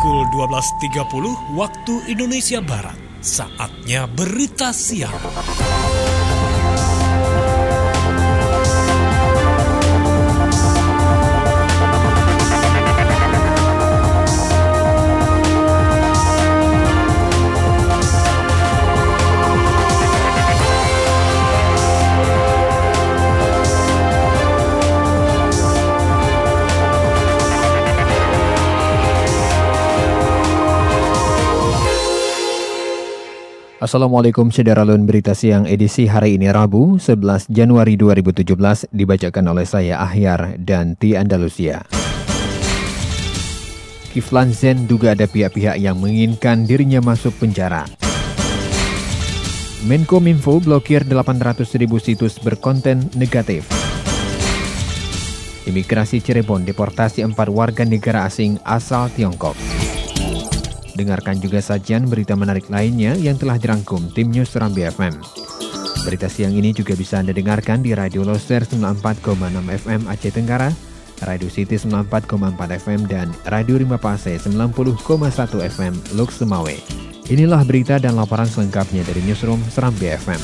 pukul 12.30 waktu Indonesia Barat. Saatnya berita siang. Assalamualaikum Syederalun, berita siang edisi hari ini Rabu 11 Januari 2017 dibacakan oleh saya Ahyar dan Ti Andalusia. Kiflan Zen duga ada pihak-pihak yang menginginkan dirinya masuk penjara. Menkominfo blokir 800.000 situs berkonten negatif. Imigrasi Cirebon deportasi 4 warga negara asing asal Tiongkok. Dengarkan juga sajian berita menarik lainnya yang telah dirangkum tim News Serambi FM. Berita siang ini juga bisa Anda dengarkan di Radio Loser 94,6 FM Aceh Tenggara, Radio City 94,4 FM, dan Radio Rimba Pase 90,1 FM Luk Semawe. Inilah berita dan laporan selengkapnya dari Newsroom Serambi FM.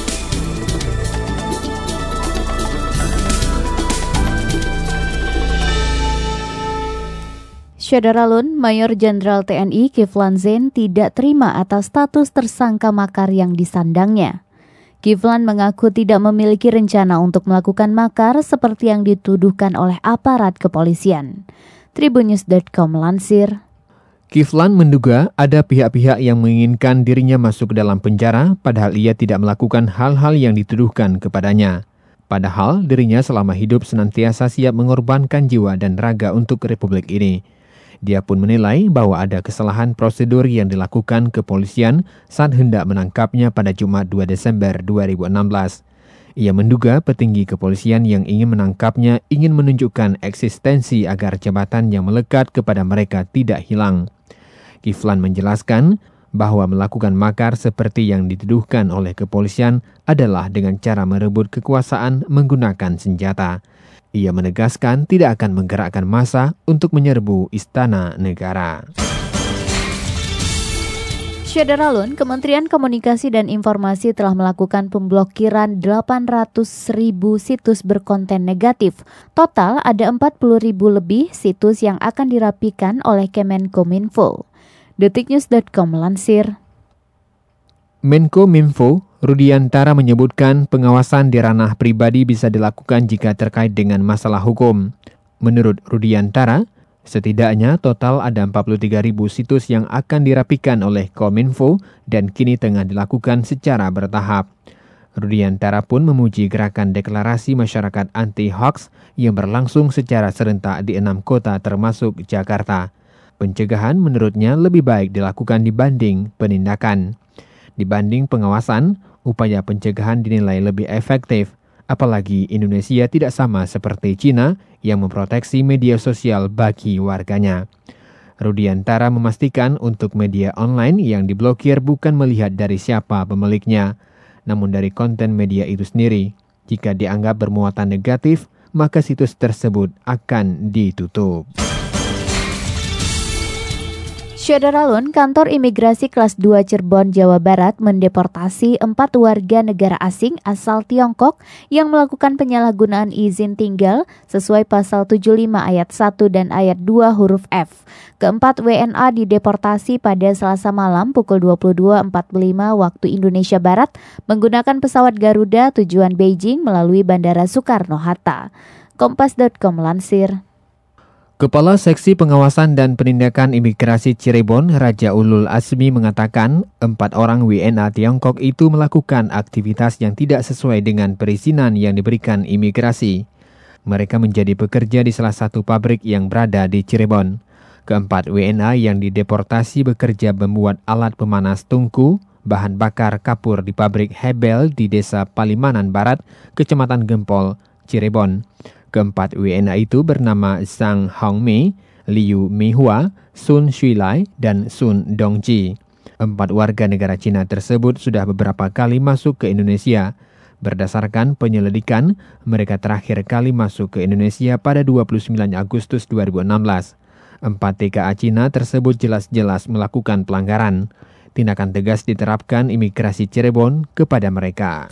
Syederalun, Mayor Jenderal TNI Kiflan Zen tidak terima atas status tersangka makar yang disandangnya. Kiflan mengaku tidak memiliki rencana untuk melakukan makar seperti yang dituduhkan oleh aparat kepolisian. Tribunnews.com melansir. Kiflan menduga ada pihak-pihak yang menginginkan dirinya masuk ke dalam penjara padahal ia tidak melakukan hal-hal yang dituduhkan kepadanya. Padahal dirinya selama hidup senantiasa siap mengorbankan jiwa dan raga untuk Republik ini. Dia pun menilai bahwa ada kesalahan prosedur yang dilakukan kepolisian saat hendak menangkapnya pada Jumat 2 Desember 2016. Ia menduga petinggi kepolisian yang ingin menangkapnya ingin menunjukkan eksistensi agar jabatan yang melekat kepada mereka tidak hilang. Kiflan menjelaskan bahwa melakukan makar seperti yang dituduhkan oleh kepolisian adalah dengan cara merebut kekuasaan menggunakan senjata. Ia menegaskan tidak akan menggerakkan massa untuk menyerbu istana negara. Syederalun, Kementerian Komunikasi dan Informasi telah melakukan pemblokiran 800.000 situs berkonten negatif. Total ada 40.000 lebih situs yang akan dirapikan oleh Kemenkominfo. Detiknews.com melansir. Menkominfo Rudiantara menyebutkan pengawasan di ranah pribadi bisa dilakukan jika terkait dengan masalah hukum. Menurut Rudiantara, setidaknya total ada 43.000 situs yang akan dirapikan oleh Kominfo dan kini tengah dilakukan secara bertahap. Rudiantara pun memuji gerakan deklarasi masyarakat anti-hoax yang berlangsung secara serentak di 6 kota termasuk Jakarta. Pencegahan menurutnya lebih baik dilakukan dibanding penindakan. Dibanding pengawasan, upaya pencegahan dinilai lebih efektif, apalagi Indonesia tidak sama seperti Cina yang memproteksi media sosial bagi warganya. Rudiantara memastikan untuk media online yang diblokir bukan melihat dari siapa pemiliknya, namun dari konten media itu sendiri. Jika dianggap bermuatan negatif, maka situs tersebut akan ditutup. Syederalun, Kantor Imigrasi Kelas 2 Cirebon, Jawa Barat mendeportasi 4 warga negara asing asal Tiongkok yang melakukan penyalahgunaan izin tinggal sesuai pasal 75 ayat 1 dan ayat 2 huruf F. Keempat WNA dideportasi pada Selasa malam pukul 22.45 waktu Indonesia Barat menggunakan pesawat Garuda tujuan Beijing melalui Bandara Soekarno-Hatta. Kompas.com melansir. Kepala Seksi Pengawasan dan Penindakan Imigrasi Cirebon, Raja Ulul Asmi mengatakan 4 orang WNA Tiongkok itu melakukan aktivitas yang tidak sesuai dengan perizinan yang diberikan imigrasi. Mereka menjadi pekerja di salah satu pabrik yang berada di Cirebon. Keempat WNA yang dideportasi bekerja membuat alat pemanas tungku, bahan bakar kapur di pabrik Hebel di Desa Palimanan Barat, Kecamatan Gempol, Cirebon. Keempat WNA itu bernama Zhang Hongmei, Liu Mihua, Sun Shuilai, dan Sun Dongji. 4 warga negara Cina tersebut sudah beberapa kali masuk ke Indonesia. Berdasarkan penyelidikan, mereka terakhir kali masuk ke Indonesia pada 29 Agustus 2016. 4 TKA Cina tersebut jelas-jelas melakukan pelanggaran. Tindakan tegas diterapkan imigrasi Cirebon kepada mereka.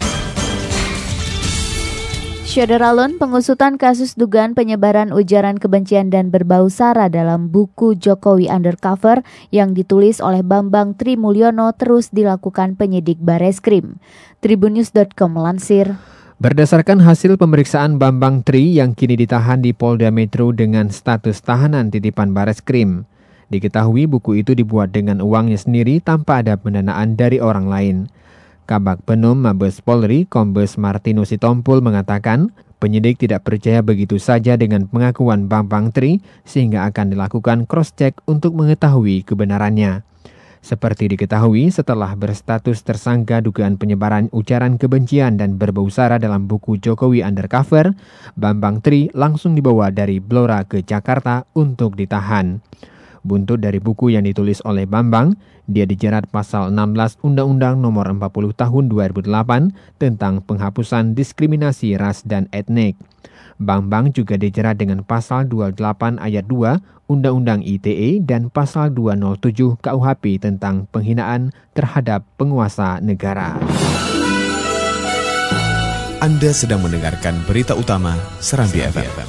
Syadaralun, pengusutan kasus dugaan penyebaran ujaran kebencian dan berbau sara dalam buku Jokowi Undercover yang ditulis oleh Bambang Trimulyono terus dilakukan penyidik Bareskrim. Tribunnews.com melansir. Berdasarkan hasil pemeriksaan Bambang Tri yang kini ditahan di Polda Metro dengan status tahanan titipan Bareskrim, diketahui buku itu dibuat dengan uangnya sendiri tanpa ada pendanaan dari orang lain. Kabag Penum Mabes Polri, Kombes Martinus Sitompul mengatakan, penyidik tidak percaya begitu saja dengan pengakuan Bambang Tri sehingga akan dilakukan cross-check untuk mengetahui kebenarannya. Seperti diketahui, setelah berstatus tersangka dugaan penyebaran ujaran kebencian dan berbau sara dalam buku Jokowi Undercover, Bambang Tri langsung dibawa dari Blora ke Jakarta untuk ditahan. Buntut dari buku yang ditulis oleh Bambang, dia dijerat pasal 16 Undang-Undang Nomor 40 Tahun 2008 tentang penghapusan diskriminasi ras dan etnik. Bambang juga dijerat dengan pasal 28 ayat 2 Undang-Undang ITE dan pasal 207 KUHP tentang penghinaan terhadap penguasa negara. Anda sedang mendengarkan berita utama Serambi FM.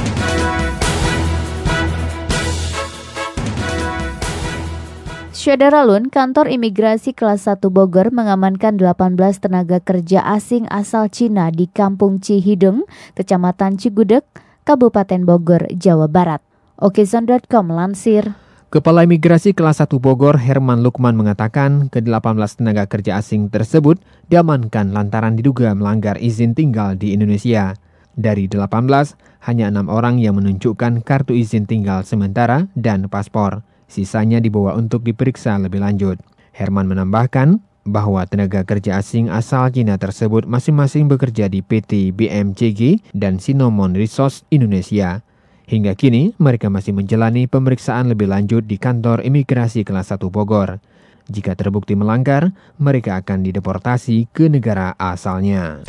Syadaralun, kantor imigrasi kelas 1 Bogor mengamankan 18 tenaga kerja asing asal Cina di Kampung Cihideng, Kecamatan Cigudeg, Kabupaten Bogor, Jawa Barat. Okezon.com melansir. Kepala Imigrasi kelas 1 Bogor, Herman Lukman mengatakan ke-18 tenaga kerja asing tersebut diamankan lantaran diduga melanggar izin tinggal di Indonesia. Dari 18, hanya 6 orang yang menunjukkan kartu izin tinggal sementara dan paspor. Sisanya dibawa untuk diperiksa lebih lanjut. Herman menambahkan bahwa tenaga kerja asing asal Cina tersebut masing-masing bekerja di PT BMCG dan Sinomon Resource Indonesia. Hingga kini, mereka masih menjalani pemeriksaan lebih lanjut di kantor imigrasi kelas 1 Bogor. Jika terbukti melanggar, mereka akan dideportasi ke negara asalnya.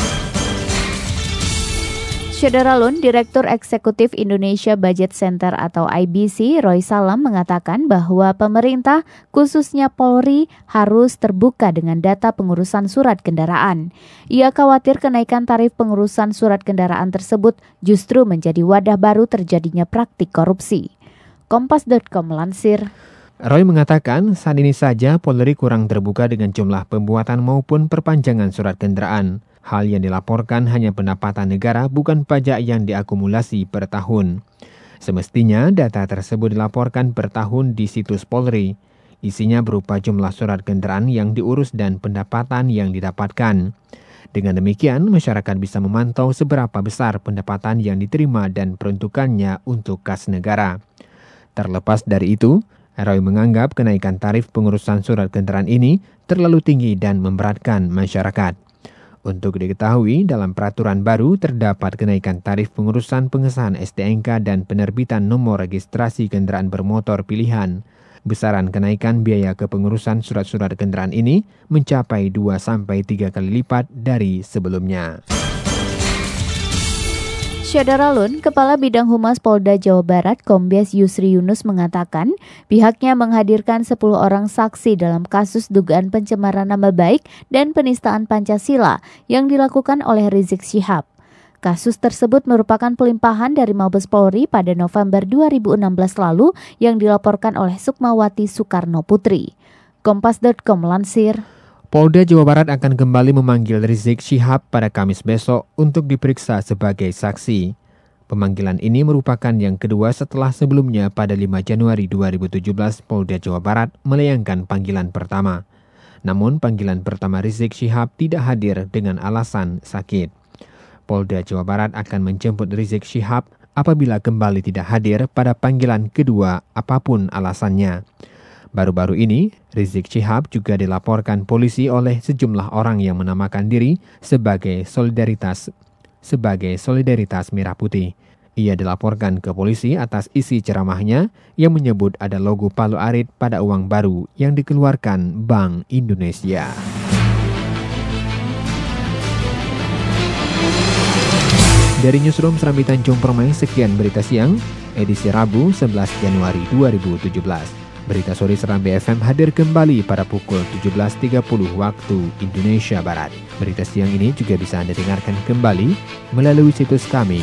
Syadaralun, Direktur Eksekutif Indonesia Budget Center atau IBC, Roy Salam mengatakan bahwa pemerintah, khususnya Polri, harus terbuka dengan data pengurusan surat kendaraan. Ia khawatir kenaikan tarif pengurusan surat kendaraan tersebut justru menjadi wadah baru terjadinya praktik korupsi. Kompas.com melansir. Roy mengatakan saat ini saja Polri kurang terbuka dengan jumlah pembuatan maupun perpanjangan surat kendaraan. Hal yang dilaporkan hanya pendapatan negara, bukan pajak yang diakumulasi per tahun. Semestinya data tersebut dilaporkan per tahun di situs Polri. Isinya berupa jumlah surat kendaraan yang diurus dan pendapatan yang didapatkan. Dengan demikian, masyarakat bisa memantau seberapa besar pendapatan yang diterima dan peruntukannya untuk kas negara. Terlepas dari itu, Roy menganggap kenaikan tarif pengurusan surat kendaraan ini terlalu tinggi dan memberatkan masyarakat. Untuk diketahui, dalam peraturan baru terdapat kenaikan tarif pengurusan pengesahan STNK dan penerbitan nomor registrasi kendaraan bermotor pilihan. Besaran kenaikan biaya kepengurusan surat-surat kendaraan ini mencapai 2-3 kali lipat dari sebelumnya. Syadaralun, Kepala Bidang Humas Polda Jawa Barat, Kombes Yusri Yunus mengatakan pihaknya menghadirkan 10 orang saksi dalam kasus dugaan pencemaran nama baik dan penistaan Pancasila yang dilakukan oleh Rizik Syihab. Kasus tersebut merupakan pelimpahan dari Mabes Polri pada November 2016 lalu yang dilaporkan oleh Sukmawati Soekarno Putri. Kompas.com melansir. Polda Jawa Barat akan kembali memanggil Rizik Syihab pada Kamis besok untuk diperiksa sebagai saksi. Pemanggilan ini merupakan yang kedua setelah sebelumnya pada 5 Januari 2017 Polda Jawa Barat melayangkan panggilan pertama. Namun panggilan pertama Rizik Syihab tidak hadir dengan alasan sakit. Polda Jawa Barat akan menjemput Rizik Syihab apabila kembali tidak hadir pada panggilan kedua apapun alasannya. Baru-baru ini, Rizik Syihab juga dilaporkan polisi oleh sejumlah orang yang menamakan diri sebagai Solidaritas Merah Putih. Ia dilaporkan ke polisi atas isi ceramahnya yang menyebut ada logo Palu Arit pada uang baru yang dikeluarkan Bank Indonesia. Dari Newsroom Serambi Tanjung Permai, sekian berita siang. edisi Rabu 11 Januari 2017. Berita sore Serambi FM hadir kembali pada pukul 17.30 waktu Indonesia Barat. Berita siang ini juga bisa Anda dengarkan kembali melalui situs kami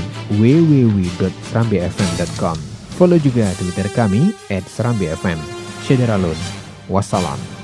www.serambifm.com. Follow juga Twitter kami @serambifm. Syederalun. Wassalam.